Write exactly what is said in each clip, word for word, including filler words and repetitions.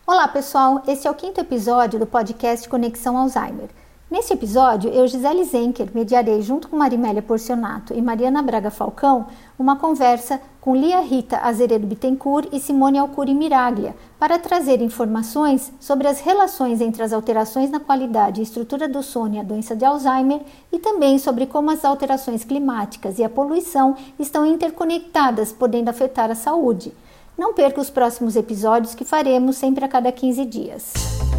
Olá pessoal, esse é o quinto episódio do podcast Conexão Alzheimer. Neste episódio, eu, Gisele Zenker, mediarei junto com Marimélia Porcionato e Mariana Braga Falcão uma conversa com Lia Rita Azeredo Bittencourt e Simone Alcuri Miraglia para trazer informações sobre as relações entre as alterações na qualidade e estrutura do sono e a doença de Alzheimer e também sobre como as alterações climáticas e a poluição estão interconectadas, podendo afetar a saúde. Não perca os próximos episódios que faremos sempre a cada quinze dias.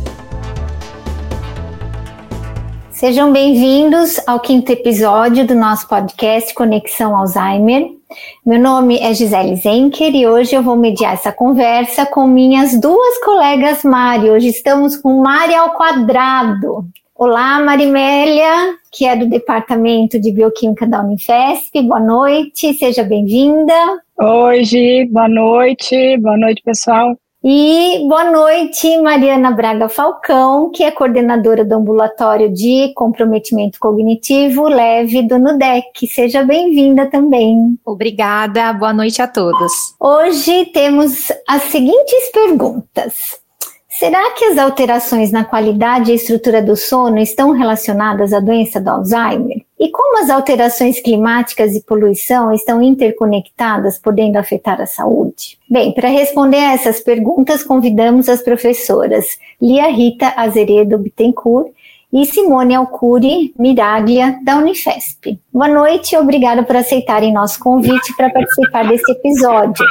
Sejam bem-vindos ao quinto episódio do nosso podcast Conexão Alzheimer. Meu nome é Gisele Zenker e hoje eu vou mediar essa conversa com minhas duas colegas Mari. Hoje estamos com Mari ao quadrado. Olá, Marimélia, que é do Departamento de Bioquímica da Unifesp. Boa noite, seja bem-vinda. Oi, Gi, boa noite, boa noite, pessoal. E boa noite, Mariana Braga Falcão, que é coordenadora do Ambulatório de Comprometimento Cognitivo Leve do NUDEC. Seja bem-vinda também. Obrigada, boa noite a todos. Hoje temos as seguintes perguntas. Será que as alterações na qualidade e estrutura do sono estão relacionadas à doença do Alzheimer? E como as alterações climáticas e poluição estão interconectadas, podendo afetar a saúde? Bem, para responder a essas perguntas, convidamos as professoras Lia Rita Azeredo Bittencourt e Simone Alcuri Miraglia, da Unifesp. Boa noite e obrigada por aceitarem nosso convite para participar desse episódio.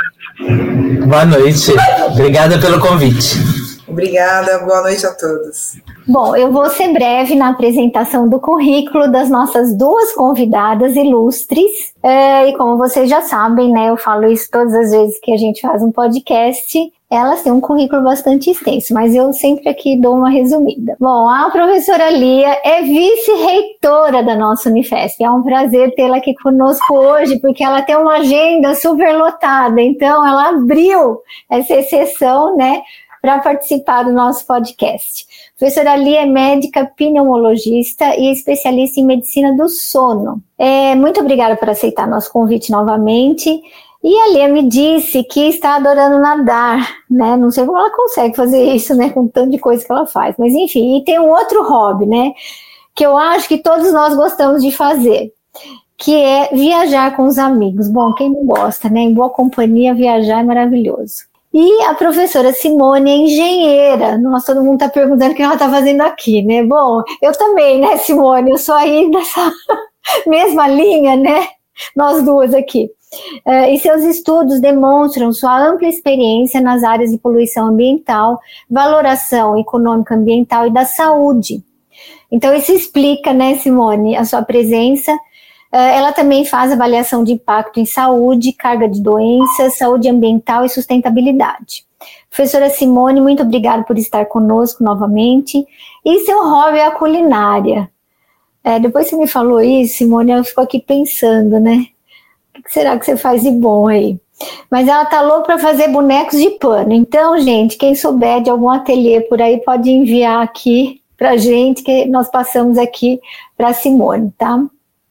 Boa noite, obrigada pelo convite. Obrigada, boa noite a todos. Bom, eu vou ser breve na apresentação do currículo das nossas duas convidadas ilustres. É, e como vocês já sabem, né, eu falo isso todas as vezes que a gente faz um podcast. Elas têm um currículo bastante extenso, mas eu sempre aqui dou uma resumida. Bom, a professora Lia é vice-reitora da nossa Unifesp. É um prazer tê-la aqui conosco hoje, porque ela tem uma agenda super lotada. Então, ela abriu essa exceção, né, para participar do nosso podcast. A professora Lia é médica pneumologista e especialista em medicina do sono. É, muito obrigada por aceitar nosso convite novamente. E a Lia me disse que está adorando nadar, né? Não sei como ela consegue fazer isso, né? Com tanto de coisa que ela faz. Mas enfim, e tem um outro hobby, né? Que eu acho que todos nós gostamos de fazer, que é viajar com os amigos. Bom, quem não gosta, né? Em boa companhia, viajar é maravilhoso. E a professora Simone é engenheira. Nossa, todo mundo está perguntando o que ela está fazendo aqui, né? Bom, eu também, né, Simone? Eu sou aí dessa mesma linha, né? Nós duas aqui. Uh, e seus estudos demonstram sua ampla experiência nas áreas de poluição ambiental, valoração econômica ambiental e da saúde. Então, isso explica, né, Simone, a sua presença. Ela também faz avaliação de impacto em saúde, carga de doenças, saúde ambiental e sustentabilidade. Professora Simone, muito obrigada por estar conosco novamente. E seu hobby é a culinária. É, depois que você me falou isso, Simone, eu fico aqui pensando, né? O que será que você faz de bom aí? Mas ela tá louca para fazer bonecos de pano. Então, gente, quem souber de algum ateliê por aí pode enviar aqui pra gente, que nós passamos aqui para Simone, tá?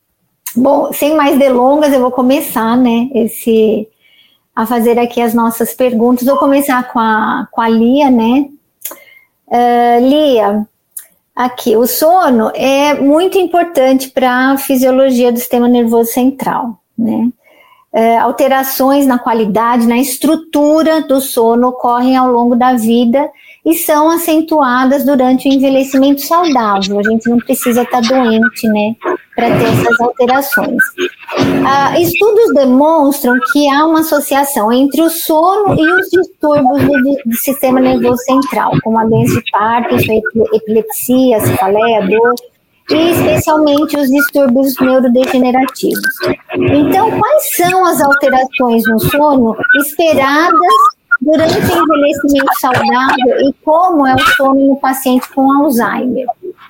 Bom, sem mais delongas, eu vou começar, né, esse, a fazer aqui as nossas perguntas. Vou começar com a, com a Lia, né? Uh, Lia, aqui, o sono é muito importante para a fisiologia do sistema nervoso central, né? Uh, alterações na qualidade, na estrutura do sono ocorrem ao longo da vida e são acentuadas durante o envelhecimento saudável. A gente não precisa estar doente, né, para ter essas alterações. Ah, estudos demonstram que há uma associação entre o sono e os distúrbios do, do sistema nervoso central, como a doença de Parkinson, epilepsia, cefaleia, dor, e especialmente os distúrbios neurodegenerativos. Então, quais são as alterações no sono esperadas durante o envelhecimento saudável e como é o sono no paciente com Alzheimer?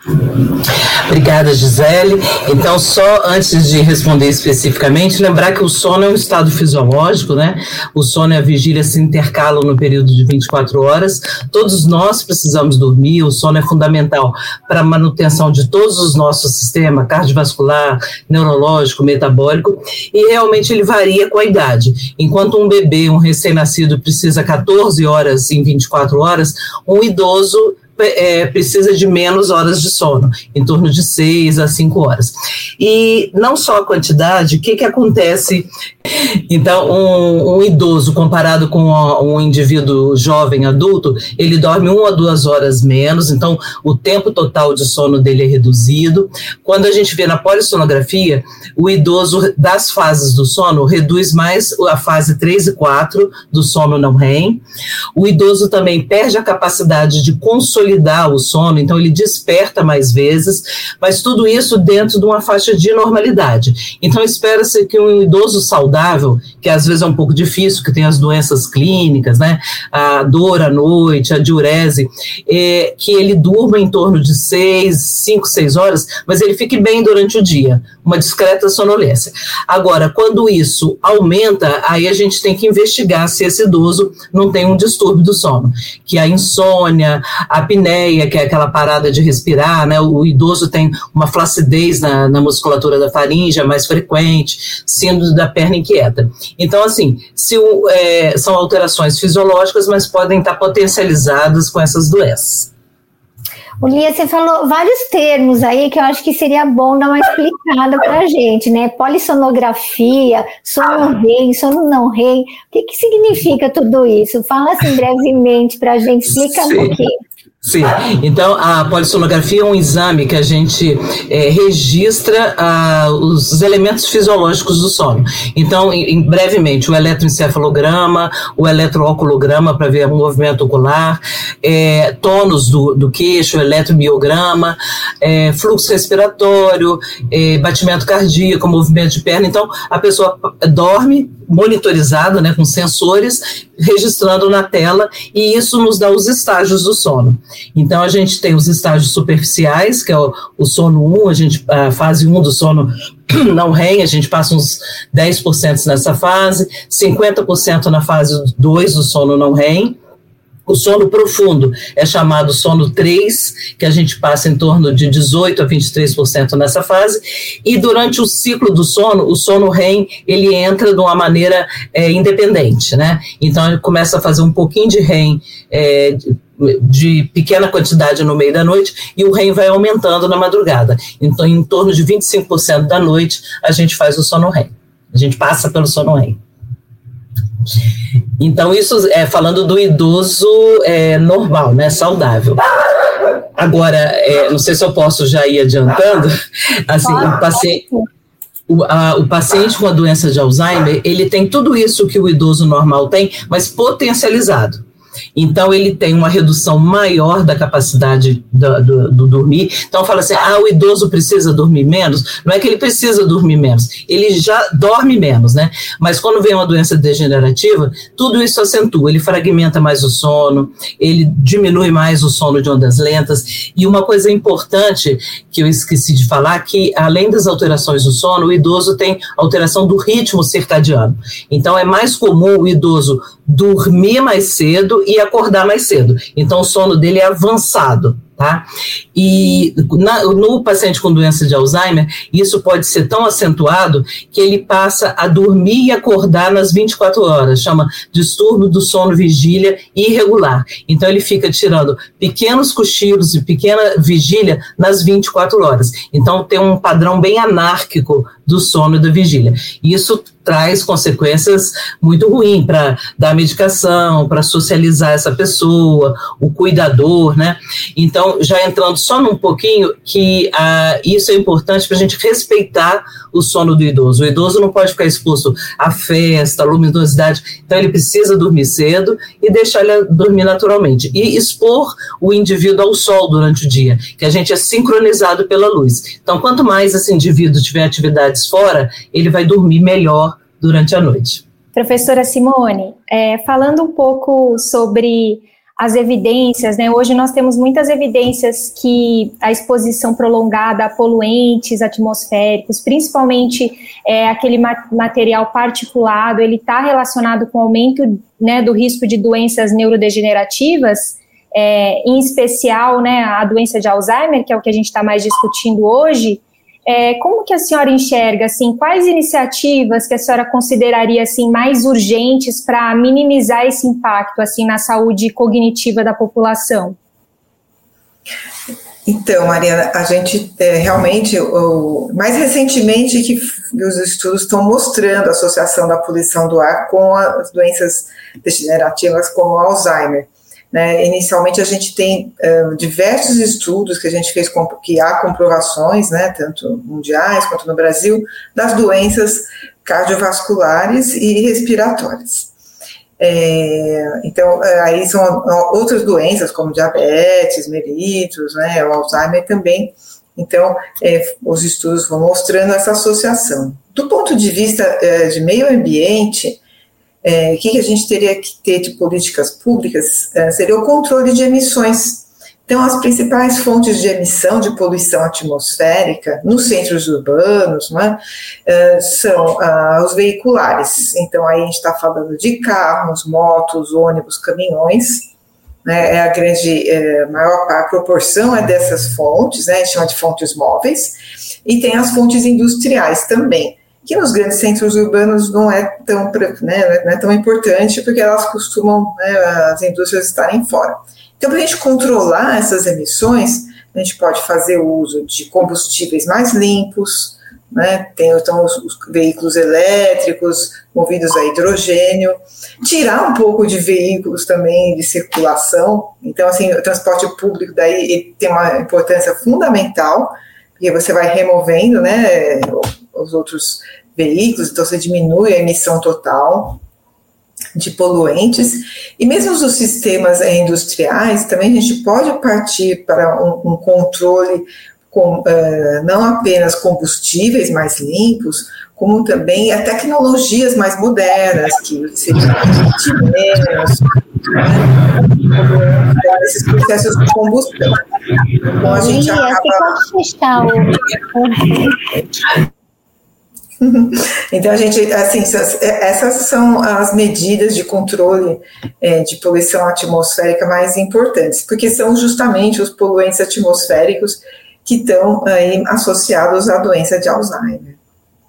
Obrigada, Gisele. Então, só antes de responder especificamente, lembrar que o sono é um estado fisiológico, né? O sono e a vigília se intercalam no período de vinte e quatro horas. Todos nós precisamos dormir, o sono é fundamental para a manutenção de todos os nossos sistemas, cardiovascular, neurológico, metabólico, e realmente ele varia com a idade. Enquanto um bebê, um recém-nascido, precisa quatorze horas em vinte e quatro horas, um idoso É, precisa de menos horas de sono, em torno de seis a cinco horas. E não só a quantidade, o que, que acontece? Então, um, um idoso comparado com um indivíduo jovem, adulto, ele dorme uma a duas horas menos, então o tempo total de sono dele é reduzido. Quando a gente vê na polissonografia, o idoso das fases do sono reduz mais a fase três e quatro do sono não R E M. O idoso também perde a capacidade de consolidar o sono, então ele desperta mais vezes, mas tudo isso dentro de uma faixa de normalidade. Então espera-se que um idoso saudável, que às vezes é um pouco difícil, que tem as doenças clínicas, né, a dor à noite, a diurese, é, que ele durma em torno de seis, cinco, seis horas, mas ele fique bem durante o dia, uma discreta sonolência. Agora, quando isso aumenta, aí a gente tem que investigar se esse idoso não tem um distúrbio do sono, que é a insônia, a apneia, que é aquela parada de respirar, né? O idoso tem uma flacidez na, na musculatura da faringe mais frequente, síndrome da perna inquieta. Então, assim, se o, é, são alterações fisiológicas, mas podem estar potencializadas com essas doenças. Lia, você falou vários termos aí que eu acho que seria bom dar uma explicada para a gente, né? Polissonografia, sono R E M, sono não R E M. O que, que significa tudo isso? Fala assim brevemente para a gente, explica Sim. um pouquinho. Sim, então a polissonografia é um exame que a gente é, registra ah, os elementos fisiológicos do sono. Então, em, em, brevemente, o eletroencefalograma, o eletrooculograma para ver o movimento ocular, é, tônus do, do queixo, eletromiograma, é, fluxo respiratório, é, batimento cardíaco, movimento de perna. Então, a pessoa dorme monitorizada, né, com sensores, registrando na tela, e isso nos dá os estágios do sono. Então, a gente tem os estágios superficiais, que é o, o sono um, a, gente, a fase um do sono não R E M, a gente passa uns dez por cento nessa fase, cinquenta por cento na fase dois do sono não R E M. O sono profundo é chamado sono três, que a gente passa em torno de dezoito a vinte e três por cento nessa fase, e durante o ciclo do sono, o sono R E M, ele entra de uma maneira é, independente, né? Então, ele começa a fazer um pouquinho de R E M é, de, de pequena quantidade no meio da noite, e o R E M vai aumentando na madrugada. Então, em torno de vinte e cinco por cento da noite, a gente faz o sono R E M. A gente passa pelo sono R E M. Então, isso é falando do idoso é, normal, né, saudável. Agora, é, não sei se eu posso já ir adiantando, assim, o paciente, o, a, o paciente com a doença de Alzheimer, ele tem tudo isso que o idoso normal tem, mas potencializado. Então, ele tem uma redução maior da capacidade do, do, do dormir. Então, fala assim, ah, o idoso precisa dormir menos. Não é que ele precisa dormir menos, ele já dorme menos, né? Mas quando vem uma doença degenerativa, tudo isso acentua, ele fragmenta mais o sono, ele diminui mais o sono de ondas lentas. E uma coisa importante que eu esqueci de falar, que além das alterações do sono, o idoso tem alteração do ritmo circadiano. Então, é mais comum o idoso dormir mais cedo e acordar mais cedo. Então, o sono dele é avançado, tá? E na, no paciente com doença de Alzheimer, isso pode ser tão acentuado que ele passa a dormir e acordar nas vinte e quatro horas, chama distúrbio do sono vigília irregular. Então, ele fica tirando pequenos cochilos e pequena vigília nas vinte e quatro horas. Então, tem um padrão bem anárquico do sono e da vigília. Isso traz consequências muito ruins para dar medicação, para socializar essa pessoa, o cuidador, né? Então, já entrando só num pouquinho, que ah, isso é importante para a gente respeitar o sono do idoso. O idoso não pode ficar exposto à festa, à luminosidade, então ele precisa dormir cedo e deixar ele dormir naturalmente. E expor o indivíduo ao sol durante o dia, que a gente é sincronizado pela luz. Então, quanto mais esse indivíduo tiver atividades fora, ele vai dormir melhor durante a noite. Professora Simone, é, falando um pouco sobre as evidências, né? Hoje nós temos muitas evidências que a exposição prolongada a poluentes atmosféricos, principalmente é, aquele material particulado, ele está relacionado com o aumento, né, do risco de doenças neurodegenerativas, é, em especial, né, a doença de Alzheimer, que é o que a gente está mais discutindo hoje. É, como que a senhora enxerga, assim, quais iniciativas que a senhora consideraria, assim, mais urgentes para minimizar esse impacto, assim, na saúde cognitiva da população? Então, Mariana, a gente é, realmente, o, mais recentemente que os estudos estão mostrando a associação da poluição do ar com as doenças degenerativas como o Alzheimer. Né, inicialmente a gente tem uh, diversos estudos que a gente fez, com, que há comprovações, né, tanto mundiais quanto no Brasil, das doenças cardiovasculares e respiratórias. É, então, aí são outras doenças como diabetes, mellitus, né, o Alzheimer também. Então, é, os estudos vão mostrando essa associação. Do ponto de vista é, de meio ambiente, É, o que, que a gente teria que ter de políticas públicas é, seria o controle de emissões. Então, as principais fontes de emissão de poluição atmosférica nos centros urbanos, né, é, são ah, os veiculares. Então, aí a gente está falando de carros, motos, ônibus, caminhões, né, é a grande, é, maior a proporção é dessas fontes, né, a gente chama de fontes móveis, e tem as fontes industriais também, que nos grandes centros urbanos não é tão, né, não é tão importante, porque elas costumam, né, as indústrias estarem fora. Então, para a gente controlar essas emissões, a gente pode fazer o uso de combustíveis mais limpos, né, tem então os, os veículos elétricos movidos a hidrogênio, tirar um pouco de veículos também de circulação. Então, assim, o transporte público daí ele tem uma importância fundamental, porque você vai removendo, né, os outros veículos, então você diminui a emissão total de poluentes, e mesmo os sistemas industriais, também a gente pode partir para um, um controle com uh, não apenas combustíveis mais limpos, como também a tecnologias mais modernas, que seriam menos, né, esses processos de combustão. Então a gente acaba... Você pode fechar o... Então, a gente, assim, essas são as medidas de controle é, de poluição atmosférica mais importantes, porque são justamente os poluentes atmosféricos que estão aí associados à doença de Alzheimer.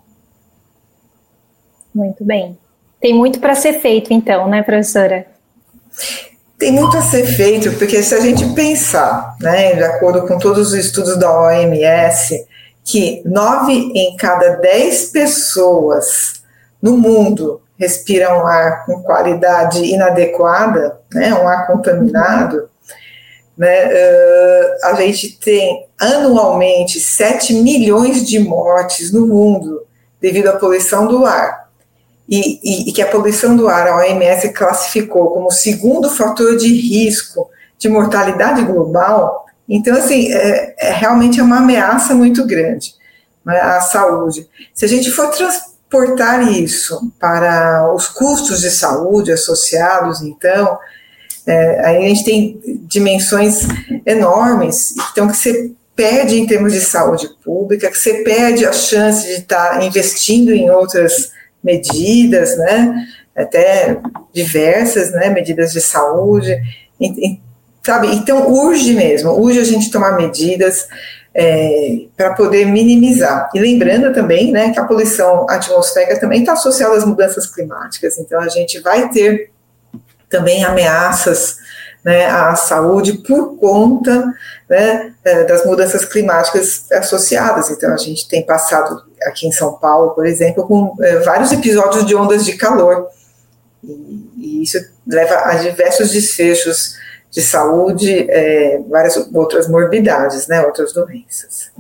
Muito bem. Tem muito para ser feito, então, né, professora? Tem muito a ser feito, porque se a gente pensar, né, de acordo com todos os estudos da O M S, que nove em cada dez pessoas no mundo respiram ar com qualidade inadequada, né, um ar contaminado, né, uh, a gente tem anualmente sete milhões de mortes no mundo devido à poluição do ar. E, e, e que a poluição do ar, a O M S classificou como o segundo fator de risco de mortalidade global. Então, assim, é, é realmente é uma ameaça muito grande, né, à saúde. Se a gente for transportar isso para os custos de saúde associados, então, é, aí a gente tem dimensões enormes, então, que você perde em termos de saúde pública, que você perde a chance de estar investindo em outras medidas, né, até diversas, né, medidas de saúde, e, e, sabe? Então, urge mesmo, urge a gente tomar medidas é, para poder minimizar. E lembrando também, né, que a poluição atmosférica também está associada às mudanças climáticas, então a gente vai ter também ameaças, né, à saúde por conta, né, das mudanças climáticas associadas. Então, a gente tem passado aqui em São Paulo, por exemplo, com é, vários episódios de ondas de calor, e, e isso leva a diversos desfechos de saúde, é, várias outras morbidades, né, outras doenças.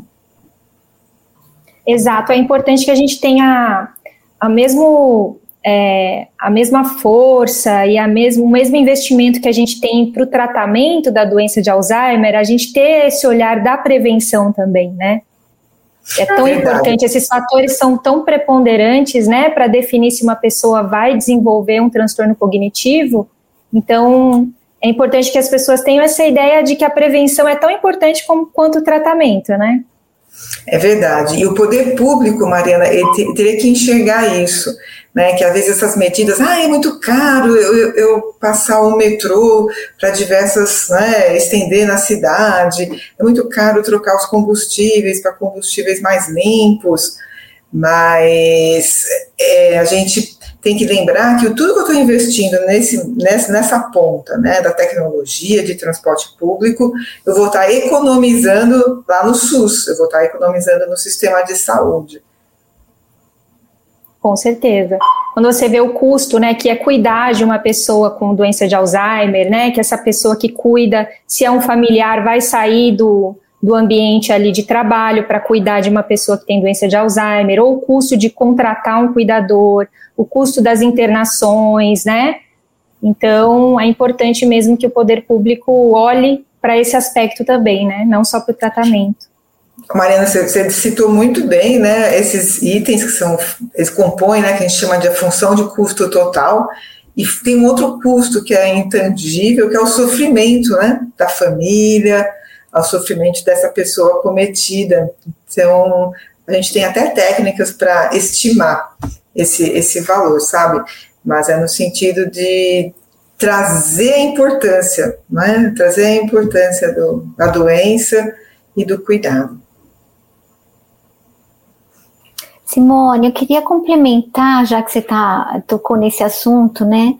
Exato, é importante que a gente tenha a, mesmo, é, a mesma força e a mesmo, o mesmo investimento que a gente tem para o tratamento da doença de Alzheimer, a gente ter esse olhar da prevenção também, né? É tão é importante, esses fatores são tão preponderantes, né, para definir se uma pessoa vai desenvolver um transtorno cognitivo. Então, é importante que as pessoas tenham essa ideia de que a prevenção é tão importante como, quanto o tratamento, né? É verdade. E o poder público, Mariana, ele te, teria que enxergar isso, né? Que às vezes essas medidas, ah, é muito caro eu, eu, eu passar o metrô para diversas, né, estender na cidade, é muito caro trocar os combustíveis para combustíveis mais limpos, mas é, a gente tem que lembrar que tudo que eu estou investindo nesse, nessa, nessa ponta, né, da tecnologia de transporte público, eu vou estar economizando lá no SUS, eu vou estar economizando no sistema de saúde. Com certeza. Quando você vê o custo, né, que é cuidar de uma pessoa com doença de Alzheimer, né, que essa pessoa que cuida, se é um familiar, vai sair do, do ambiente ali de trabalho para cuidar de uma pessoa que tem doença de Alzheimer, ou o custo de contratar um cuidador, o custo das internações, né? Então, é importante mesmo que o poder público olhe para esse aspecto também, né? Não só para o tratamento. Mariana, você, você citou muito bem, né, esses itens que são, eles compõem, né, que a gente chama de função de custo total, e tem um outro custo que é intangível, que é o sofrimento, né, da família, o sofrimento dessa pessoa acometida. Então, a gente tem até técnicas para estimar esse, esse valor, sabe? Mas é no sentido de trazer a importância, né, trazer a importância do, da doença e do cuidado. Simone, eu queria complementar, já que você tá, tocou nesse assunto, né?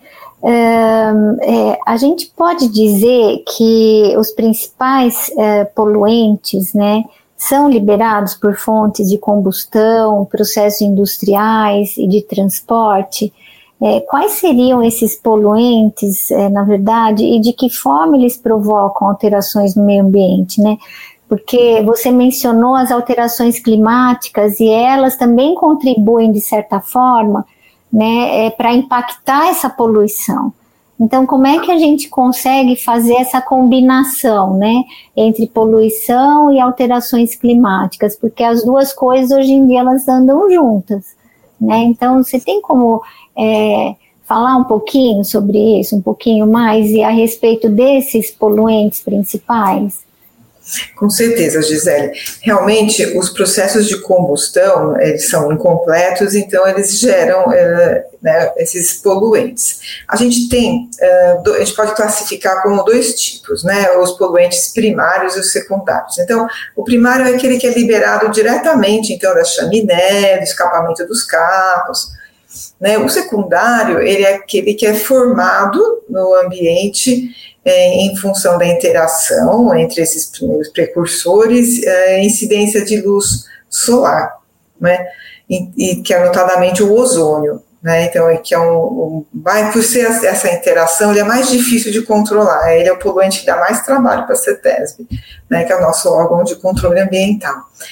Uh, é, a gente pode dizer que os principais uh, poluentes, né, são liberados por fontes de combustão, processos industriais e de transporte. É, quais seriam esses poluentes, é, na verdade, e de que forma eles provocam alterações no meio ambiente, né? Porque você mencionou as alterações climáticas e elas também contribuem, de certa forma, né, é, para impactar essa poluição. Então, como é que a gente consegue fazer essa combinação, né, entre poluição e alterações climáticas? Porque as duas coisas, hoje em dia, elas andam juntas, né? Então, você tem como é, falar um pouquinho sobre isso, um pouquinho mais, e a respeito desses poluentes principais? Com certeza, Gisele. Realmente, os processos de combustão, eles são incompletos, então eles geram uh, né, esses poluentes. A gente tem, uh, do, a gente pode classificar como dois tipos, né, os poluentes primários e os secundários. Então, o primário é aquele que é liberado diretamente, então, da chaminé, do escapamento dos carros, né. O secundário, ele é aquele que é formado no ambiente em função da interação entre esses primeiros precursores, a incidência de luz solar, né, e, e que é notadamente o ozônio, né, então, é que é um, um, vai, por ser essa interação, ele é mais difícil de controlar, ele é o poluente que dá mais trabalho para a CETESB, né, que é o nosso órgão de controle ambiental.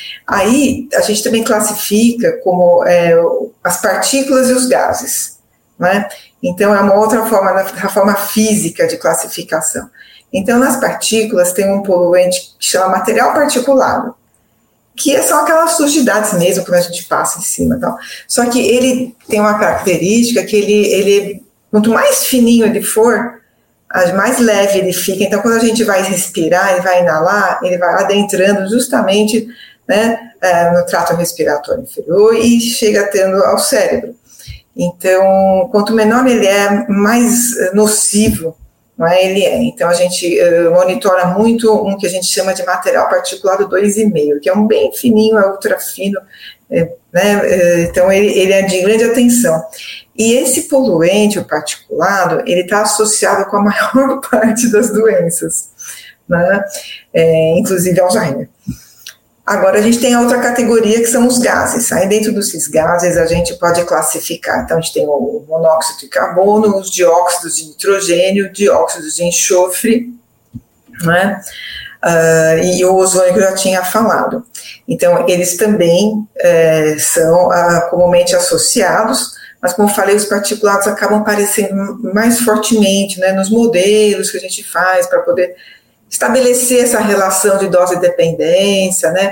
Aí, a gente também classifica como é, as partículas e os gases, né. Então, é uma outra forma, a forma física de classificação. Então, nas partículas tem um poluente que chama material particulado, que são aquelas sujidades mesmo que a gente passa em cima. Tal. Só que ele tem uma característica que ele, ele, quanto mais fininho ele for, mais leve ele fica. Então, quando a gente vai respirar e vai inalar, ele vai adentrando justamente, né, no trato respiratório inferior e chega tendo ao cérebro. Então, quanto menor ele é, mais nocivo, não é, ele é. Então, a gente uh, monitora muito um que a gente chama de material particulado dois vírgula cinco, que é um bem fininho, é ultra fino, é, né, uh, então ele, ele é de grande atenção. E esse poluente, o particulado, ele está associado com a maior parte das doenças, né, é, inclusive Alzheimer. Agora, a gente tem a outra categoria, que são os gases. Aí, dentro desses gases, a gente pode classificar. Então, a gente tem o monóxido de carbono, os dióxidos de nitrogênio, dióxidos de enxofre, né? Uh, e o ozônio que eu já tinha falado. Então, eles também é, são uh, comumente associados, mas, como eu falei, os particulados acabam aparecendo mais fortemente, né, nos modelos que a gente faz para poder estabelecer essa relação de dose e dependência, né,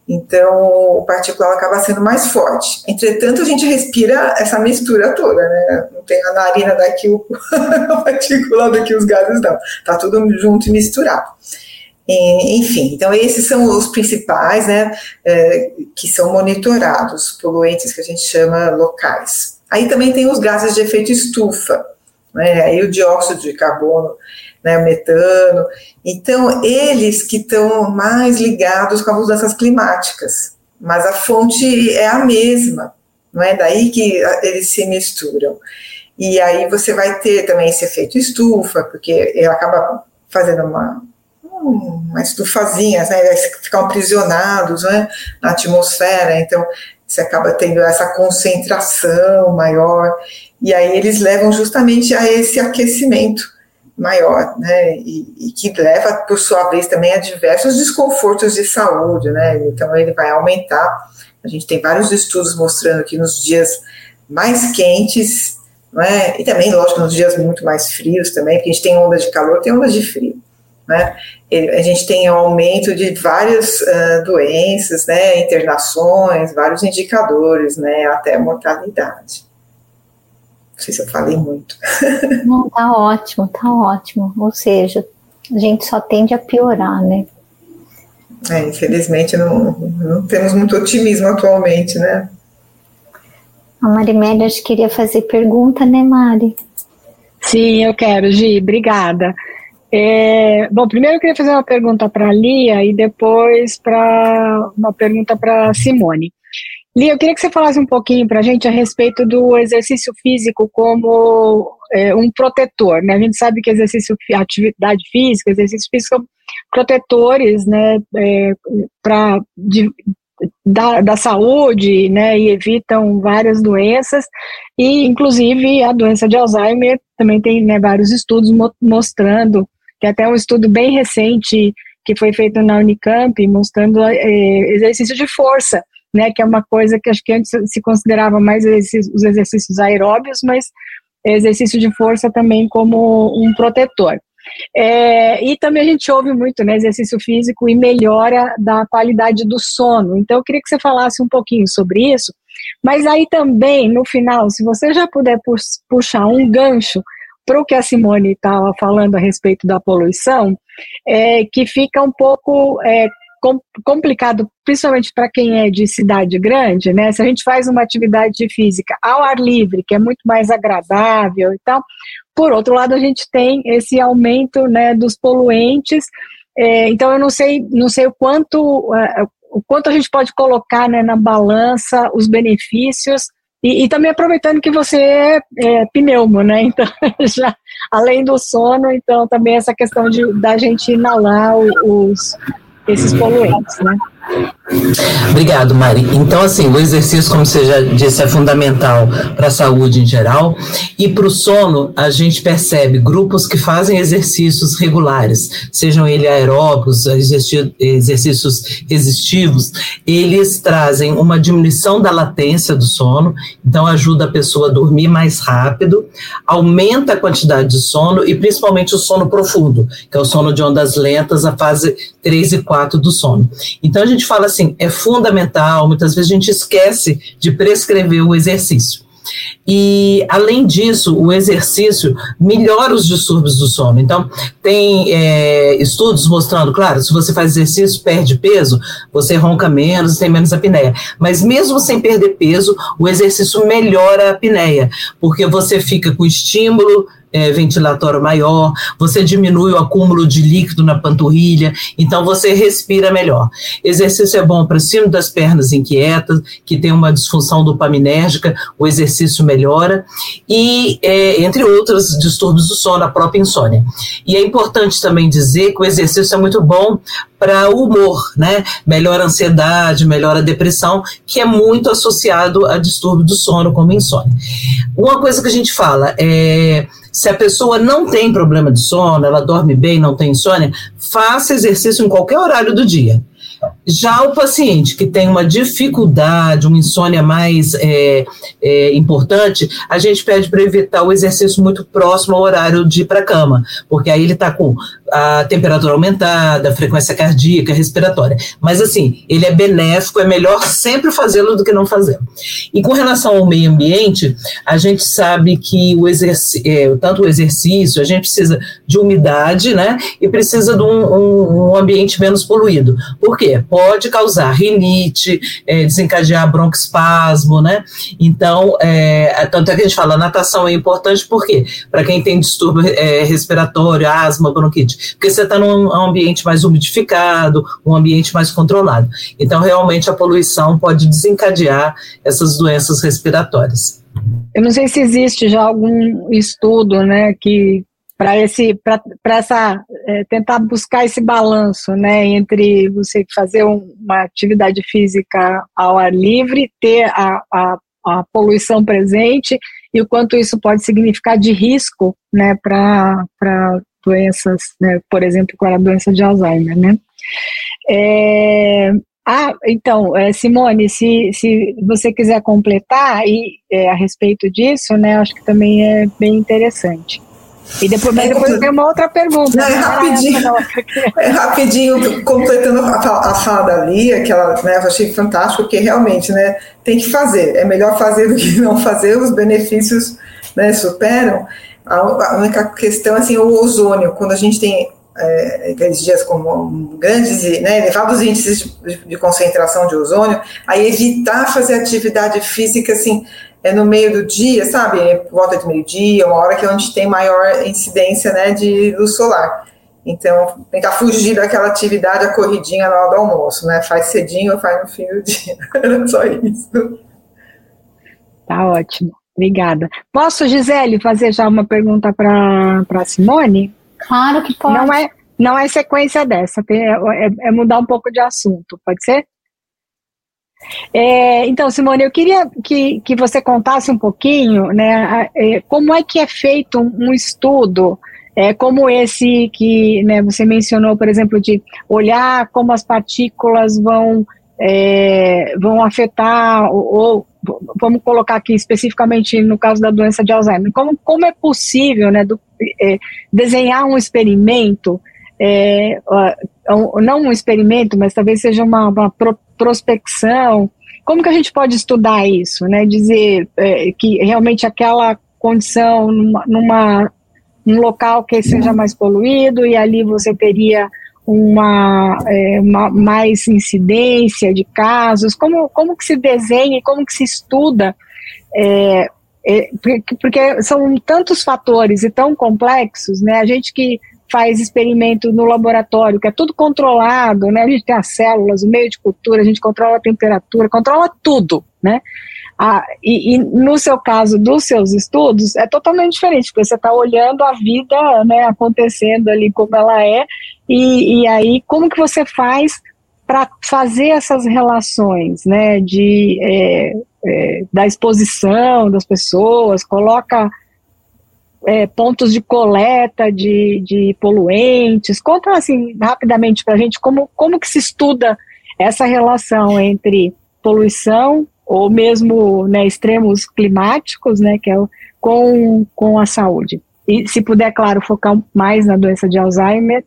Então, então o particulado acaba sendo mais forte. Entretanto, a gente respira essa mistura toda, né? Não tem a narina daqui, o particulado daqui, os gases não. Está tudo junto e misturado. Enfim, então esses são os principais, né, é, que são monitorados, poluentes que a gente chama locais. Aí também tem os gases de efeito estufa, né, aí o dióxido de carbono, né, o metano. Então, eles que estão mais ligados com as mudanças climáticas, mas a fonte é a mesma, não é daí que eles se misturam. E aí você vai ter também esse efeito estufa, porque ele acaba fazendo uma uma estufazinha, né, ficam aprisionados, né, na atmosfera, então você acaba tendo essa concentração maior, e aí eles levam justamente a esse aquecimento maior, né, e, e que leva, por sua vez, também a diversos desconfortos de saúde, né, então ele vai aumentar. A gente tem vários estudos mostrando que nos dias mais quentes, né, e também, lógico, nos dias muito mais frios também, porque a gente tem onda de calor, tem onda de frio, né? A gente tem um aumento de várias uh, doenças, né, internações, vários indicadores, né, até mortalidade. Não sei se eu falei muito. Não, tá ótimo, tá ótimo. Ou seja, a gente só tende a piorar, né? É, infelizmente não, não temos muito otimismo atualmente, né? A Marimélia acho que queria fazer pergunta, né, Mari? Sim, eu quero, Gi, obrigada. É, bom, primeiro eu queria fazer uma pergunta para a Lia e depois pra, uma pergunta para a Simone. Lia, eu queria que você falasse um pouquinho para a gente a respeito do exercício físico como é, um protetor, né? A gente sabe que exercício, atividade física, exercício físico são protetores, né, é, pra, de, da, da saúde, né, e evitam várias doenças, e inclusive a doença de Alzheimer também tem, né, vários estudos mo- mostrando. Tem até um estudo bem recente que foi feito na Unicamp, mostrando é, exercício de força, né, que é uma coisa que acho que antes se considerava mais exercício, os exercícios aeróbios, mas exercício de força também como um protetor. É, e também a gente ouve muito, né, exercício físico e melhora da qualidade do sono. Então eu queria que você falasse um pouquinho sobre isso, mas aí também, no final, se você já puder puxar um gancho para o que a Simone estava falando a respeito da poluição, é, que fica um pouco é, com, complicado, principalmente para quem é de cidade grande, né? Se a gente faz uma atividade física ao ar livre, que é muito mais agradável e tal, por outro lado a gente tem esse aumento, né, dos poluentes, é, então eu não sei, não sei o quanto, é, o quanto a gente pode colocar, né, na balança os benefícios. E, e também aproveitando que você é, é pneumo, né, então, já, além do sono, então também essa questão de, da gente inalar os, esses poluentes, né. Obrigado, Mari. Então, assim, o exercício, como você já disse, é fundamental para a saúde em geral, e para o sono, a gente percebe grupos que fazem exercícios regulares, sejam eles aeróbicos, exercícios resistivos, eles trazem uma diminuição da latência do sono, então ajuda a pessoa a dormir mais rápido, aumenta a quantidade de sono, e principalmente o sono profundo, que é o sono de ondas lentas, a fase três e quatro do sono. Então, a gente fala assim, é fundamental, muitas vezes a gente esquece de prescrever o exercício. E, além disso, o exercício melhora os distúrbios do sono. Então, tem é, estudos mostrando, claro, se você faz exercício, perde peso, você ronca menos, tem menos apneia. Mas mesmo sem perder peso, o exercício melhora a apneia, porque você fica com estímulo É, ventilatório maior, você diminui o acúmulo de líquido na panturrilha, então você respira melhor. Exercício é bom para cima das pernas inquietas, que tem uma disfunção dopaminérgica, o exercício melhora, e é, entre outros distúrbios do sono, a própria insônia. E é importante também dizer que o exercício é muito bom para o humor, né? Melhora a ansiedade, melhora a depressão, que é muito associado a distúrbio do sono, como insônia. Uma coisa que a gente fala é, se a pessoa não tem problema de sono, ela dorme bem, não tem insônia, faça exercício em qualquer horário do dia. Já o paciente que tem uma dificuldade, uma insônia mais é, é, importante, a gente pede para evitar o exercício muito próximo ao horário de ir para a cama, porque aí ele está com a temperatura aumentada, a frequência cardíaca, respiratória. Mas assim, ele é benéfico, é melhor sempre fazê-lo do que não fazer. E com relação ao meio ambiente, a gente sabe que o exercício, é, tanto o exercício, a gente precisa de umidade, né? E precisa de um, um, um ambiente menos poluído. Por quê? Pode causar rinite, é, desencadear broncoespasmo, né? Então, é, tanto é que a gente fala, a natação é importante, por quê? Para quem tem distúrbio é, respiratório, asma, bronquite, porque você está num ambiente mais umidificado, um ambiente mais controlado. Então, realmente, a poluição pode desencadear essas doenças respiratórias. Eu não sei se existe já algum estudo, né, que para esse, para essa, é, tentar buscar esse balanço, né, entre você fazer um, uma atividade física ao ar livre, ter a, a, a poluição presente e o quanto isso pode significar de risco, né, para para doenças, né, por exemplo, com a doença de Alzheimer, né. É, ah, então, Simone, se, se você quiser completar e, é, a respeito disso, né, acho que também é bem interessante. E depois, mas depois tem uma outra pergunta. Não, é, rapidinho, essa, não. é rapidinho, completando a, a fala da Lia, que ela, né, eu achei fantástico, porque realmente, né, tem que fazer, é melhor fazer do que não fazer, os benefícios, né, superam. A, a única questão, assim, o ozônio, quando a gente tem é, aqueles dias com grandes, né, elevados índices de, de concentração de ozônio, aí evitar fazer atividade física, assim, é no meio do dia, sabe, por volta de meio-dia, uma hora que é onde tem maior incidência, né, de luz solar. Então, tentar fugir daquela atividade, a corridinha na hora do almoço, né, faz cedinho ou faz no fim do dia, era só isso. Tá ótimo, obrigada. Posso, Gisele, fazer já uma pergunta para a Simone? Claro que pode. Não é, não é sequência dessa, tem, é, é mudar um pouco de assunto, pode ser? É, então, Simone, eu queria que, que você contasse um pouquinho, né, é, como é que é feito um, um estudo é, como esse que, né, você mencionou, por exemplo, de olhar como as partículas vão, é, vão afetar, ou, ou vamos colocar aqui especificamente no caso da doença de Alzheimer, como, como é possível, né, do, é, desenhar um experimento, é, não um experimento, mas talvez seja uma, uma pro, prospecção, como que a gente pode estudar isso, né, dizer é, que realmente aquela condição numa, numa, num local que seja mais poluído e ali você teria uma, é, uma mais incidência de casos, como, como que se desenha e como que se estuda, é, é, porque, porque são tantos fatores e tão complexos, né, a gente que faz experimento no laboratório, que é tudo controlado, né? A gente tem as células, o meio de cultura, a gente controla a temperatura, controla tudo, né? Ah, e, e no seu caso, dos seus estudos, é totalmente diferente, porque você está olhando a vida, né, acontecendo ali como ela é, e, e aí como que você faz para fazer essas relações, né, de, é, é, da exposição das pessoas, coloca É, pontos de coleta de, de poluentes. Conta assim rapidamente para a gente como, como que se estuda essa relação entre poluição ou mesmo, né, extremos climáticos, né, que é o, com, com a saúde. E se puder, claro, focar mais na doença de Alzheimer,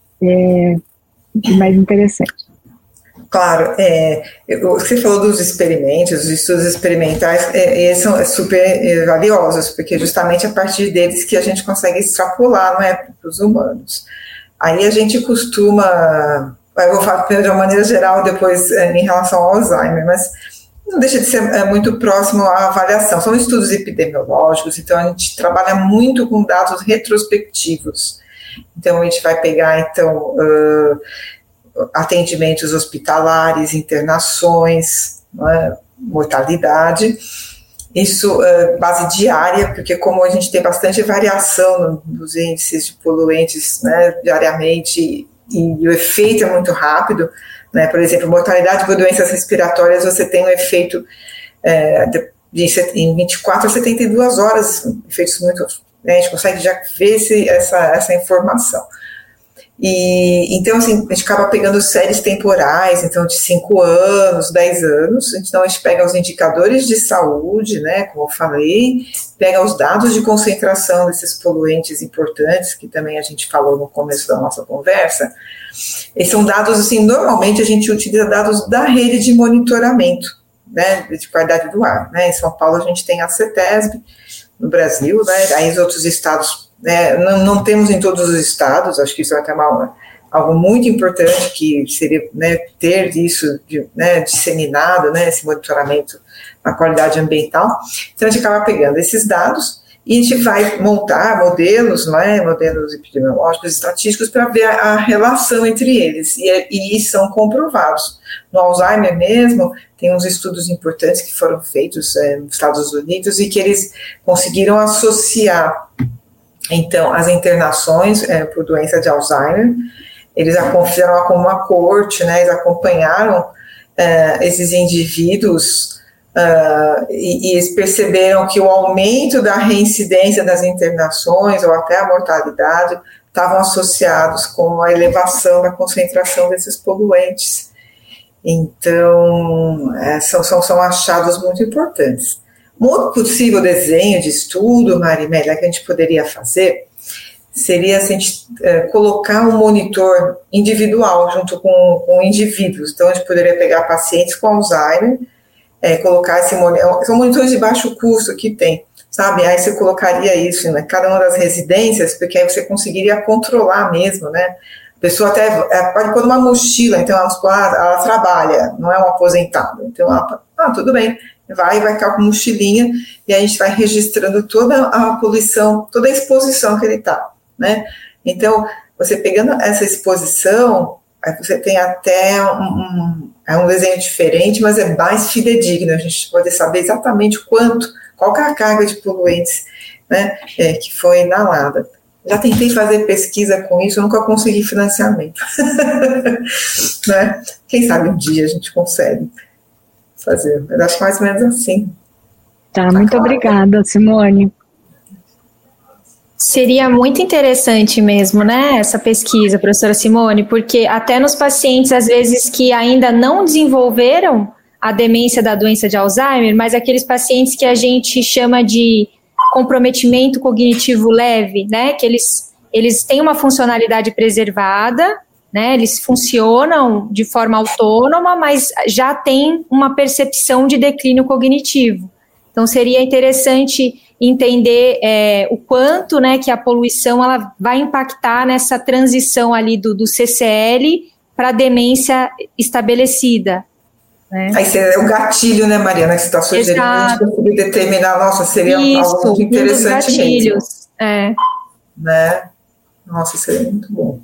é mais interessante. Claro, é, você falou dos experimentos, os estudos experimentais, é, são super é, valiosos, porque justamente a partir deles que a gente consegue extrapolar, não é, para os humanos. Aí a gente costuma, eu vou falar de uma maneira geral depois é, em relação ao Alzheimer, mas não deixa de ser é, muito próximo à avaliação. São estudos epidemiológicos, então a gente trabalha muito com dados retrospectivos. Então a gente vai pegar, então, uh, atendimentos hospitalares, internações, é? mortalidade, isso é base diária, porque como a gente tem bastante variação nos índices de poluentes, né, diariamente, e, e o efeito é muito rápido, né, por exemplo, mortalidade por doenças respiratórias, você tem um efeito é, de, de, em vinte e quatro a setenta e duas horas, efeitos muito, né, a gente consegue já ver esse, essa, essa informação. E, então, assim, a gente acaba pegando séries temporais, então, de cinco anos, dez anos, então a gente pega os indicadores de saúde, né, como eu falei, pega os dados de concentração desses poluentes importantes, que também a gente falou no começo da nossa conversa. Esses são dados, assim, normalmente a gente utiliza dados da rede de monitoramento, né, de qualidade do ar, né, em São Paulo a gente tem a CETESB, no Brasil, né, aí os outros estados, né, não, não temos em todos os estados, acho que isso é até uma, algo muito importante, que seria, né, ter isso, de, né, disseminado, né, esse monitoramento na qualidade ambiental. Então a gente acaba pegando esses dados e a gente vai montar modelos, né, modelos epidemiológicos, estatísticos, para ver a, a relação entre eles, e, e são comprovados. No Alzheimer mesmo, tem uns estudos importantes que foram feitos é, nos Estados Unidos e que eles conseguiram associar, então, as internações é, por doença de Alzheimer. Eles fizeram como uma coorte, né, eles acompanharam é, esses indivíduos uh, e, e eles perceberam que o aumento da reincidência das internações ou até a mortalidade estavam associados com a elevação da concentração desses poluentes. Então, é, são, são, são achados muito importantes. Um outro possível desenho de estudo, Marimélia, que a gente poderia fazer, seria a gente é, colocar um monitor individual junto com, com indivíduos. Então, a gente poderia pegar pacientes com Alzheimer, é, colocar esse monitor, são monitores de baixo custo que tem, sabe? Aí você colocaria isso em, né, cada uma das residências, porque aí você conseguiria controlar mesmo, né? A pessoa até é, pode pôr numa mochila, então ela, ela trabalha, não é um aposentado. Então, ela, ah, tudo bem, vai, vai ficar com mochilinha, e a gente vai registrando toda a poluição, toda a exposição que ele está, né? Então, você pegando essa exposição, aí você tem até um, um, é um desenho diferente, mas é mais fidedigno, a gente pode saber exatamente quanto, qual que é a carga de poluentes, né, é, que foi inalada. Já tentei fazer pesquisa com isso, eu nunca consegui financiamento. Né? Quem sabe um dia a gente consegue fazer. Eu acho mais ou menos assim. Tá, tá, muito claro. Obrigada, Simone. Seria muito interessante mesmo, né, essa pesquisa, professora Simone, porque até nos pacientes, às vezes, que ainda não desenvolveram a demência da doença de Alzheimer, mas aqueles pacientes que a gente chama de comprometimento cognitivo leve, né, que eles, eles têm uma funcionalidade preservada, né, eles funcionam de forma autônoma, mas já tem uma percepção de declínio cognitivo. Então, seria interessante entender é, o quanto, né, que a poluição ela vai impactar nessa transição ali do, do C C L para a demência estabelecida. Né? Aí seria o gatilho, né, Mariana, que você está sugerindo, a gente conseguir determinar, nossa, seria Isso, algo muito interessante um mesmo. É. Né? Nossa, seria muito bom.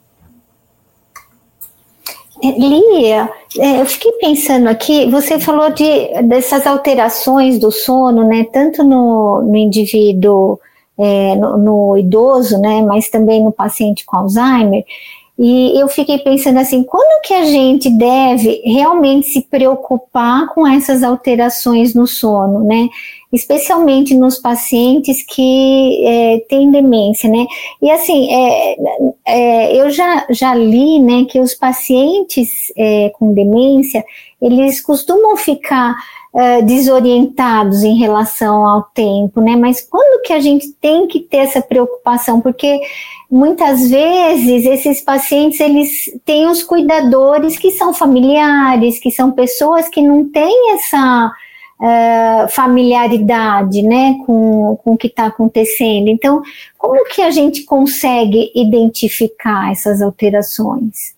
Lia, eu fiquei pensando aqui, você falou de, dessas alterações do sono, né, tanto no, no indivíduo, é, no, no idoso, né, mas também no paciente com Alzheimer, e eu fiquei pensando assim, quando que a gente deve realmente se preocupar com essas alterações no sono, né, especialmente nos pacientes que é, têm demência, né, e assim, é, é, eu já, já li, né, que os pacientes é, com demência, eles costumam ficar é, desorientados em relação ao tempo, né, mas quando que a gente tem que ter essa preocupação, porque muitas vezes esses pacientes, eles têm os cuidadores que são familiares, que são pessoas que não têm essa uh, familiaridade, né, com, com o que está acontecendo. Então, como que a gente consegue identificar essas alterações?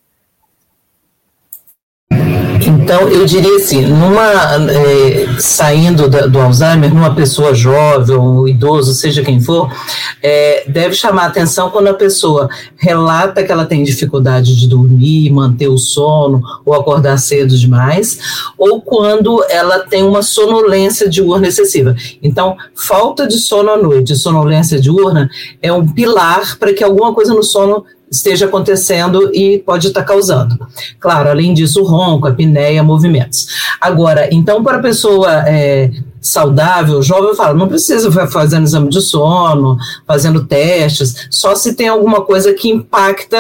Então, eu diria assim, numa, é, saindo da, do Alzheimer, numa pessoa jovem, um idoso, seja quem for, é, deve chamar atenção quando a pessoa relata que ela tem dificuldade de dormir, manter o sono, ou acordar cedo demais, ou quando ela tem uma sonolência diurna excessiva. Então, falta de sono à noite, sonolência diurna, é um pilar para que alguma coisa no sono esteja acontecendo e pode estar causando. Claro, além disso, o ronco, a apneia, movimentos. Agora, então, para a pessoa é, saudável, jovem, eu falo, não precisa fazendo exame de sono, fazendo testes, só se tem alguma coisa que impacta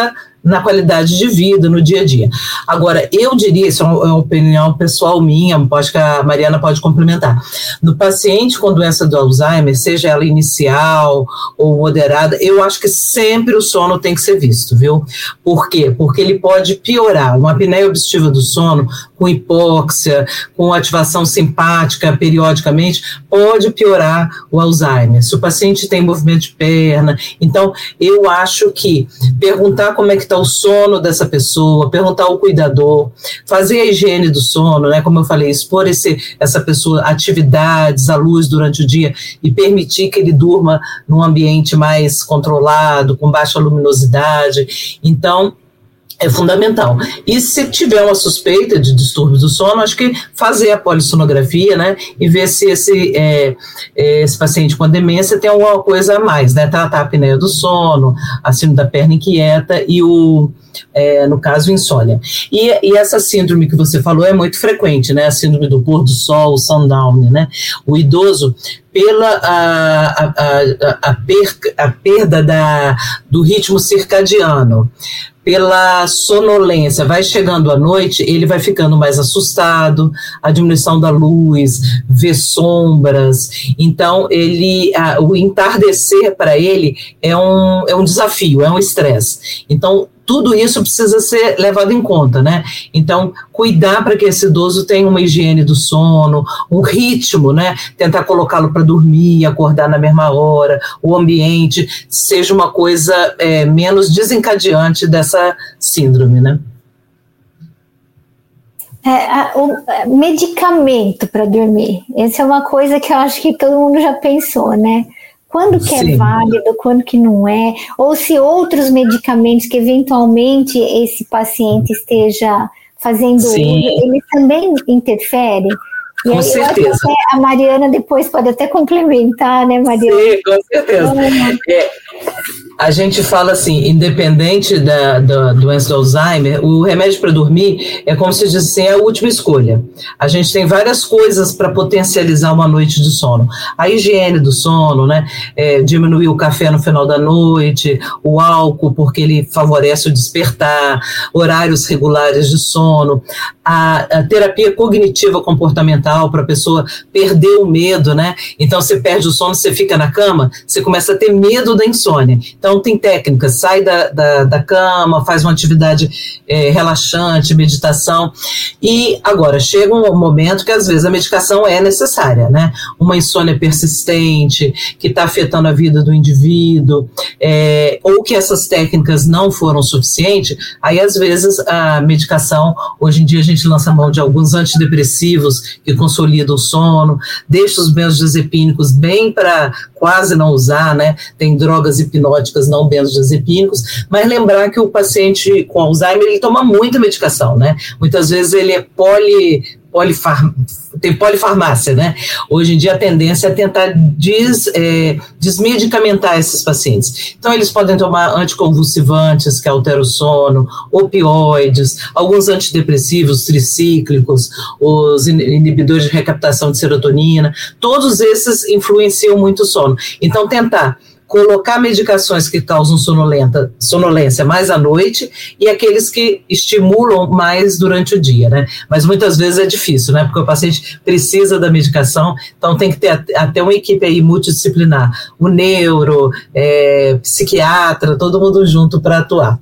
na qualidade de vida, no dia a dia. Agora, eu diria, isso é uma opinião pessoal minha, pode que a Mariana pode complementar, no paciente com doença do Alzheimer, seja ela inicial ou moderada, eu acho que sempre o sono tem que ser visto, viu? Por quê? Porque ele pode piorar, uma apneia obstrutiva do sono, com hipóxia, com ativação simpática periodicamente, pode piorar o Alzheimer. Se o paciente tem movimento de perna, então eu acho que perguntar como é que está o sono dessa pessoa, perguntar ao cuidador, fazer a higiene do sono, né, como eu falei, expor esse, essa pessoa a atividades, à luz durante o dia e permitir que ele durma num ambiente mais controlado, com baixa luminosidade. Então, é fundamental. E se tiver uma suspeita de distúrbio do sono, acho que fazer a polissonografia, né, e ver se esse, é, esse paciente com demência tem alguma coisa a mais, né, tratar a apneia do sono, a síndrome da perna inquieta e o, é, no caso, insônia. E, e essa síndrome que você falou é muito frequente, né, a síndrome do pôr do sol, o sundown, né, o idoso, pela a, a, a, a, perca, a perda da, do ritmo circadiano, pela sonolência, vai chegando à noite, ele vai ficando mais assustado, a diminuição da luz, vê sombras, então ele, a, o entardecer para ele é um, é um desafio, é um estresse. Então, tudo isso precisa ser levado em conta, né? Então, cuidar para que esse idoso tenha uma higiene do sono, um ritmo, né? Tentar colocá-lo para dormir, acordar na mesma hora, o ambiente seja uma coisa é, menos desencadeante dessa síndrome, né? É, a, o medicamento para dormir, essa é uma coisa que eu acho que todo mundo já pensou, né? Quando que Sim. é válido, quando que não é, ou se outros medicamentos que eventualmente esse paciente esteja fazendo uso, ele também interfere? E com aí, certeza. Eu acho que a Mariana depois pode até complementar, né, Mariana? Sim, com certeza. É, a gente fala assim, independente da, da doença do Alzheimer, o remédio para dormir é como se diz assim, é a última escolha. A gente tem várias coisas para potencializar uma noite de sono. A higiene do sono, né? É, diminuir o café no final da noite, o álcool, porque ele favorece o despertar, horários regulares de sono, a, a terapia cognitiva comportamental para a pessoa perder o medo, né? Então você perde o sono, você fica na cama, você começa a ter medo da insônia. Então tem técnicas, sai da, da, da cama, faz uma atividade é, relaxante, meditação. E agora, chega um momento que às vezes a medicação é necessária, né? Uma insônia persistente, que está afetando a vida do indivíduo, é, ou que essas técnicas não foram suficientes, aí às vezes a medicação, hoje em dia a gente lança mão de alguns antidepressivos que consolidam o sono, deixa os benzodiazepínicos bem para quase não usar, né? Tem drogas hipnóticas não benzodiazepínicos, mas lembrar que o paciente com Alzheimer, ele toma muita medicação, né? Muitas vezes ele é poli, polifar, tem polifarmácia, né? Hoje em dia a tendência é tentar des, é, desmedicamentar esses pacientes. Então eles podem tomar anticonvulsivantes, que alteram o sono, opioides, alguns antidepressivos tricíclicos, os inibidores de recaptação de serotonina, todos esses influenciam muito o sono. Então tentar colocar medicações que causam sonolenta, sonolência mais à noite e aqueles que estimulam mais durante o dia, né? Mas muitas vezes é difícil, né? Porque o paciente precisa da medicação, então tem que ter até uma equipe aí multidisciplinar, o neuro, é, psiquiatra, todo mundo junto para atuar.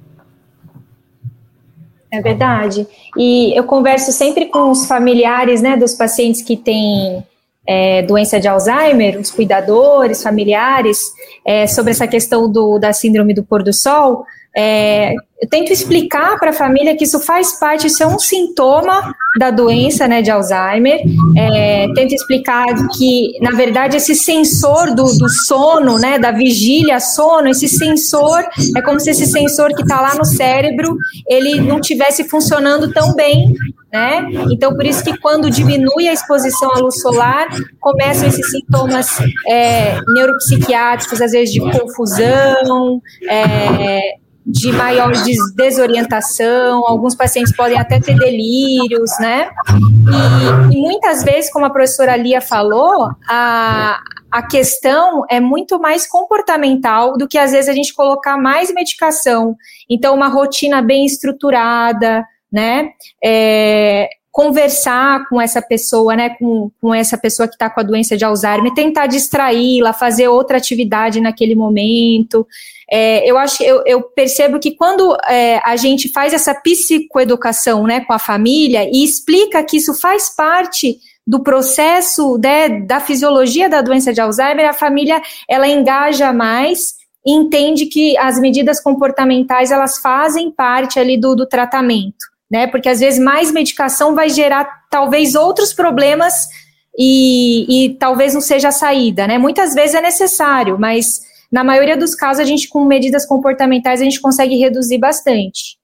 É verdade. E eu converso sempre com os familiares, né, dos pacientes que têm É, doença de Alzheimer, os cuidadores, familiares, é, sobre essa questão do, da síndrome do pôr do sol. É, eu tento explicar para a família que isso faz parte, isso é um sintoma da doença, né, de Alzheimer. É, tento explicar que, na verdade, esse sensor do, do sono, né, da vigília, sono, esse sensor, é como se esse sensor que está lá no cérebro, ele não estivesse funcionando tão bem, né? Então, por isso que quando diminui a exposição à luz solar, começam esses sintomas é, neuropsiquiátricos, às vezes de confusão, é, de maior des- desorientação, alguns pacientes podem até ter delírios, né? E, e muitas vezes, como a professora Lia falou, a, a questão é muito mais comportamental do que, às vezes, a gente colocar mais medicação. Então, uma rotina bem estruturada, né? É, conversar com essa pessoa, né? Com, com essa pessoa que está com a doença de Alzheimer, tentar distraí-la, fazer outra atividade naquele momento. É, eu acho, eu, eu percebo que quando é, a gente faz essa psicoeducação, né, com a família e explica que isso faz parte do processo, né, da fisiologia da doença de Alzheimer, a família, ela engaja mais e entende que as medidas comportamentais, elas fazem parte ali do, do tratamento, né, porque às vezes mais medicação vai gerar talvez outros problemas e, e talvez não seja a saída, né, muitas vezes é necessário, mas na maioria dos casos a gente, com medidas comportamentais, a gente consegue reduzir bastante.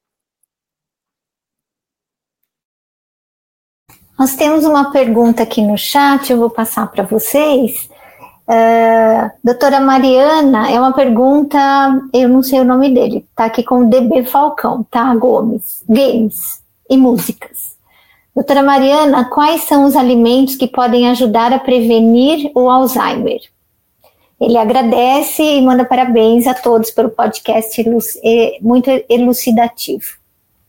Nós temos uma pergunta aqui no chat, eu vou passar para vocês. Uh, doutora Mariana, é uma pergunta, eu não sei o nome dele, tá aqui com D B Falcão, tá? Gomes, games e músicas. Doutora Mariana, quais são os alimentos que podem ajudar a prevenir o Alzheimer? Ele agradece e manda parabéns a todos pelo podcast muito elucidativo.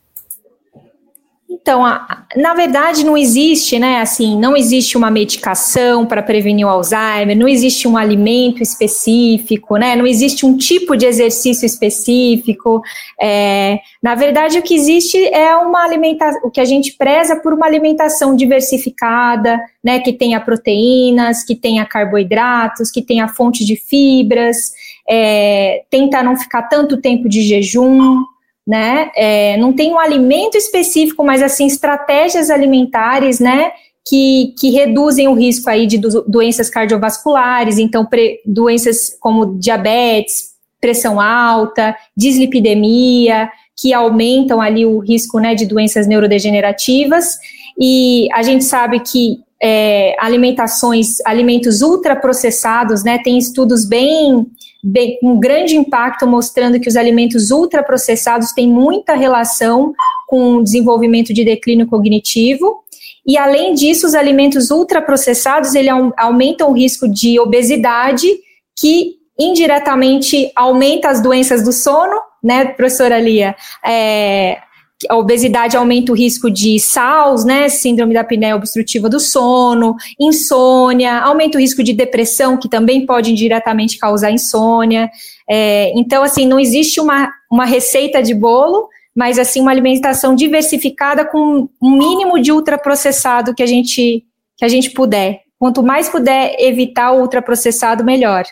Então, a, na verdade, não existe, né, assim, não existe uma medicação para prevenir o Alzheimer, não existe um alimento específico, né, não existe um tipo de exercício específico. É, na verdade, o que existe é uma alimentação, o que a gente preza por uma alimentação diversificada, né, que tenha proteínas, que tenha carboidratos, que tenha fonte de fibras, é, tenta não ficar tanto tempo de jejum, né, é, não tem um alimento específico, mas assim, estratégias alimentares, né, que, que reduzem o risco aí de do, doenças cardiovasculares, então pre, doenças como diabetes, pressão alta, dislipidemia, que aumentam ali o risco, né, de doenças neurodegenerativas, e a gente sabe que é, alimentações, alimentos ultraprocessados, né, tem estudos bem... Bem, um grande impacto mostrando que os alimentos ultraprocessados têm muita relação com o desenvolvimento de declínio cognitivo, e além disso, os alimentos ultraprocessados, ele aumentam o risco de obesidade, que indiretamente aumenta as doenças do sono, né, professora Lia? É, a obesidade aumenta o risco de S A Os, né, síndrome da apneia obstrutiva do sono, insônia, aumenta o risco de depressão, que também pode indiretamente causar insônia. É, então, assim, não existe uma, uma receita de bolo, mas, assim, uma alimentação diversificada com um mínimo de ultraprocessado que a gente, que a gente puder. Quanto mais puder evitar o ultraprocessado, melhor.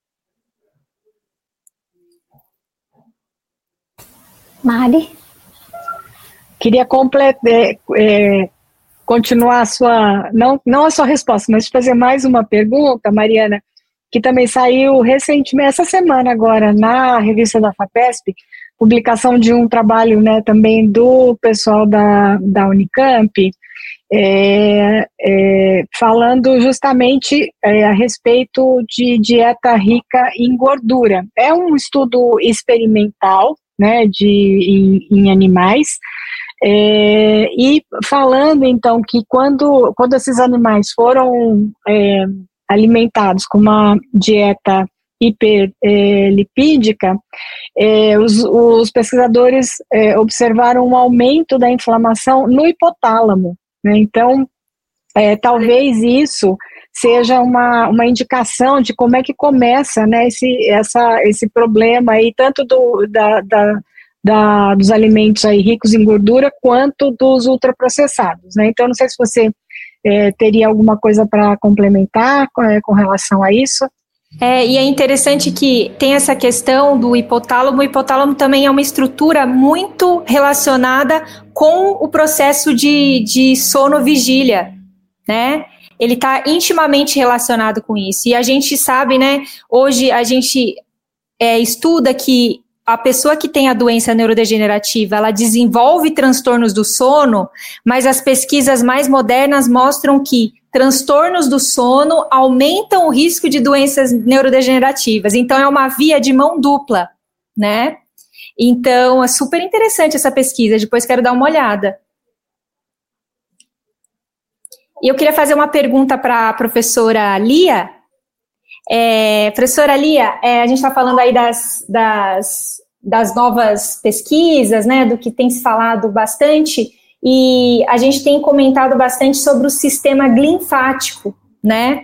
Mari? Queria completar, é, continuar a sua, não, não a sua resposta, mas fazer mais uma pergunta, Mariana, que também saiu recentemente, essa semana agora, na revista da FAPESP, publicação de um trabalho, né, também do pessoal da, da Unicamp, é, é, falando justamente é, a respeito de dieta rica em gordura. É um estudo experimental, né, de, em, em animais, É, e falando então que quando, quando esses animais foram é, alimentados com uma dieta hiperlipídica, é, os, os pesquisadores é, observaram um aumento da inflamação no hipotálamo, né? Então é, talvez isso seja uma, uma indicação de como é que começa, né, esse, essa, esse problema aí, tanto do, da, da Da, dos alimentos aí ricos em gordura, quanto dos ultraprocessados, né? Então, não sei se você é, teria alguma coisa para complementar com, é, com relação a isso. É, e é interessante que tem essa questão do hipotálamo. O hipotálamo também é uma estrutura muito relacionada com o processo de, de sono-vigília, né? Ele está intimamente relacionado com isso. E a gente sabe, né, hoje a gente é, estuda que a pessoa que tem a doença neurodegenerativa, ela desenvolve transtornos do sono, mas as pesquisas mais modernas mostram que transtornos do sono aumentam o risco de doenças neurodegenerativas. Então, é uma via de mão dupla, né? Então, é super interessante essa pesquisa, depois quero dar uma olhada. E eu queria fazer uma pergunta para a professora Lia. É, professora Lia, é, a gente está falando aí das, das, das novas pesquisas, né, do que tem se falado bastante, e a gente tem comentado bastante sobre o sistema linfático, né,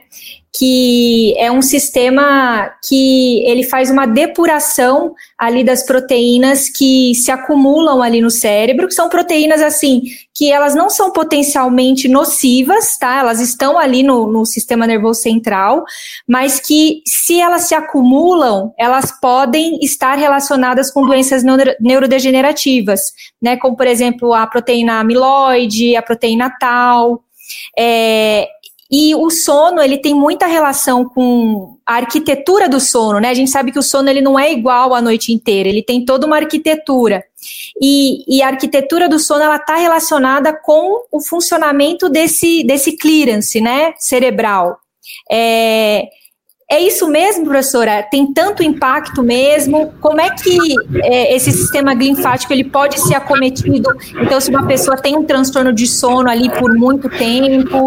que é um sistema que ele faz uma depuração ali das proteínas que se acumulam ali no cérebro, que são proteínas, assim, que elas não são potencialmente nocivas, tá? Elas estão ali no, no sistema nervoso central, mas que, se elas se acumulam, elas podem estar relacionadas com doenças neuro, neurodegenerativas, né? Como, por exemplo, a proteína amiloide, a proteína tau, é... E o sono, ele tem muita relação com a arquitetura do sono, né? A gente sabe que o sono, ele não é igual a noite inteira, ele tem toda uma arquitetura. E, e a arquitetura do sono, ela está relacionada com o funcionamento desse, desse clearance, né, cerebral. É... É isso mesmo, professora? Tem tanto impacto mesmo? Como é que é, esse sistema linfático ele pode ser acometido? Então, se uma pessoa tem um transtorno de sono ali por muito tempo?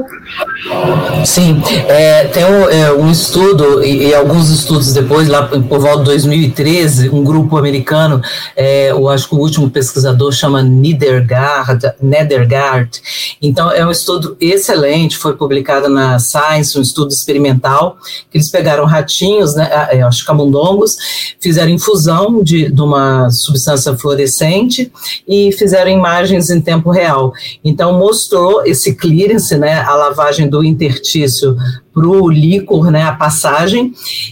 Sim, é, tem um, é, um estudo, e, e alguns estudos depois, lá por volta de dois mil e treze, um grupo americano, é, eu acho que o último pesquisador chama Nedergaard, Nedergaard. Então, é um estudo excelente, foi publicado na Science, um estudo experimental, que eles pegaram ratinhos, né, acho que camundongos, fizeram infusão de, de uma substância fluorescente e fizeram imagens em tempo real. Então, mostrou esse clearance, né, a lavagem do interstício para o líquor, né, a passagem,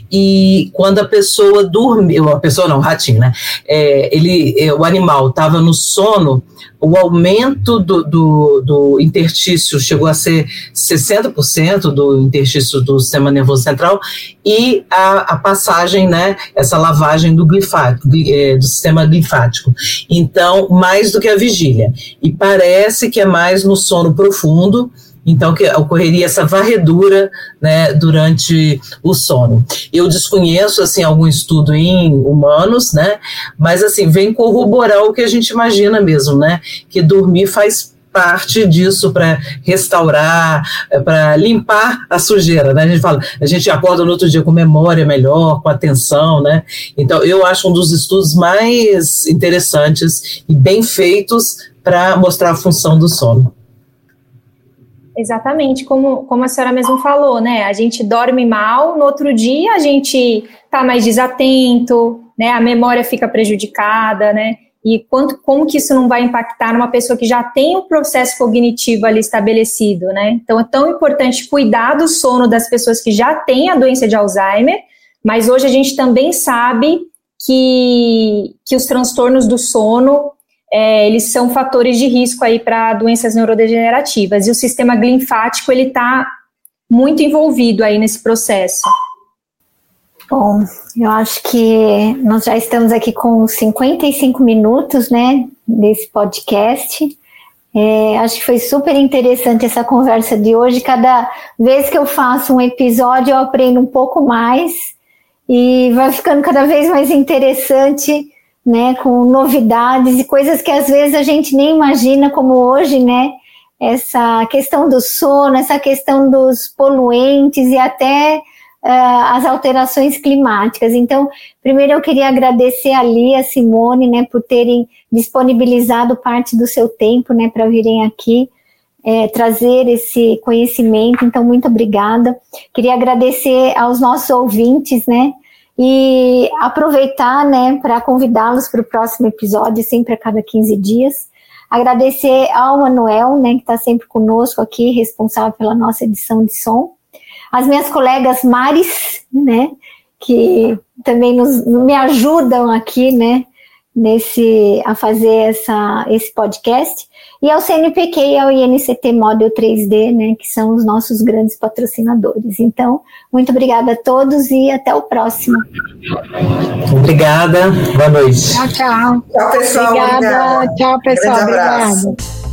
e quando a pessoa dormiu, a pessoa não, o ratinho, né, é, ele, é, o animal estava no sono, o aumento do, do, do interstício chegou a ser sessenta por cento do interstício do sistema nervoso central, e a, a passagem, né, essa lavagem do, glifático, do sistema linfático. Então, mais do que a vigília. E parece que é mais no sono profundo, então que ocorreria essa varredura, né, durante o sono. Eu desconheço, assim, algum estudo em humanos, né, mas, assim, vem corroborar o que a gente imagina mesmo, né, que dormir faz parte disso para restaurar, para limpar a sujeira, né, a gente fala, a gente acorda no outro dia com memória melhor, com atenção, né, então eu acho um dos estudos mais interessantes e bem feitos para mostrar a função do sono. Exatamente, como, como a senhora mesmo falou, né, a gente dorme mal, no outro dia a gente tá mais desatento, né, a memória fica prejudicada, né, e quanto, como que isso não vai impactar numa pessoa que já tem um processo cognitivo ali estabelecido, né, então é tão importante cuidar do sono das pessoas que já têm a doença de Alzheimer, mas hoje a gente também sabe que, que os transtornos do sono, É, eles são fatores de risco aí para doenças neurodegenerativas, e o sistema linfático, ele está muito envolvido aí nesse processo. Bom, eu acho que nós já estamos aqui com cinquenta e cinco minutos, né, desse podcast. É, acho que foi super interessante essa conversa de hoje. Cada vez que eu faço um episódio, eu aprendo um pouco mais, e vai ficando cada vez mais interessante, né, com novidades e coisas que às vezes a gente nem imagina, como hoje, né, essa questão do sono, essa questão dos poluentes e até uh, as alterações climáticas. Então, primeiro eu queria agradecer a Lia, a Simone, né, por terem disponibilizado parte do seu tempo, né, para virem aqui é, trazer esse conhecimento. Então, muito obrigada. Queria agradecer aos nossos ouvintes, né, e aproveitar, né, para convidá-los para o próximo episódio, sempre a cada quinze dias. Agradecer ao Manuel, né, que está sempre conosco aqui, responsável pela nossa edição de som. As minhas colegas Maris, né, que também nos, me ajudam aqui, né, nesse, a fazer essa, esse podcast. E ao C N P Q e ao I N C T Model três D, né, que são os nossos grandes patrocinadores. Então, muito obrigada a todos e até o próximo. Obrigada, boa noite. Tchau, tchau. Tchau, pessoal. Obrigada. Obrigada. Tchau, pessoal. Grande abraço. Obrigada.